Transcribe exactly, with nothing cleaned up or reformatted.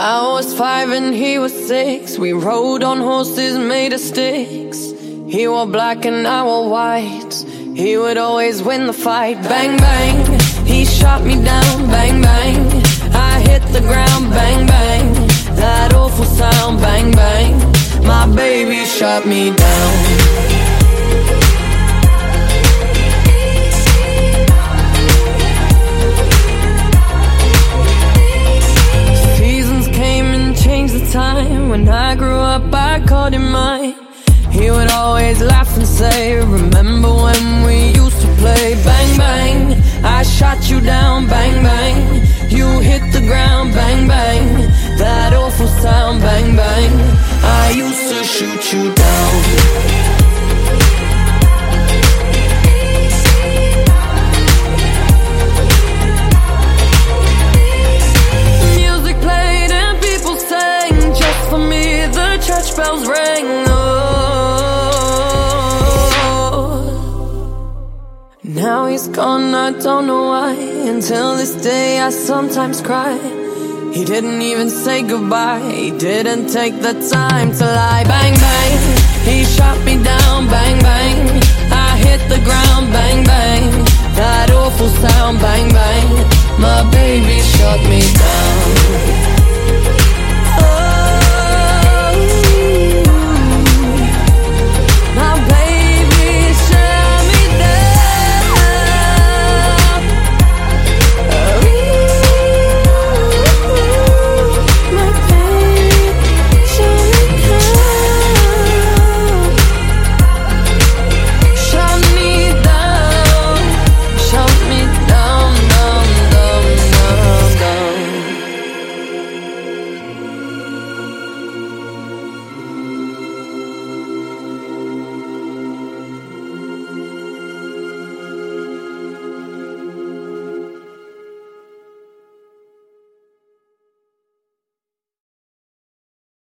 I was five and he was six. We rode on horses made of sticks. He wore black and I wore white. He would always win the fight. Bang, bang, he shot me down. Bang, bang, I hit the ground. Bang, bang, that awful sound. Bang, bang, my baby shot me down. Time when I grew up, I called him mine. He would always laugh and say, remember when we used to play? Bang, bang, I shot you down. Bang, bang, you hit the ground. Bang, bang, that awful sound. Bang, bang, I used to shoot you down. Bells rang, oh. Now he's gone, I don't know why. Until this day I sometimes cry. He didn't even say goodbye. He didn't take the time to lie. Bang, bang, he shot me down. Bang, bang, I hit the ground. Bang, bang, that awful sound. Bang, bang, my baby shot me down.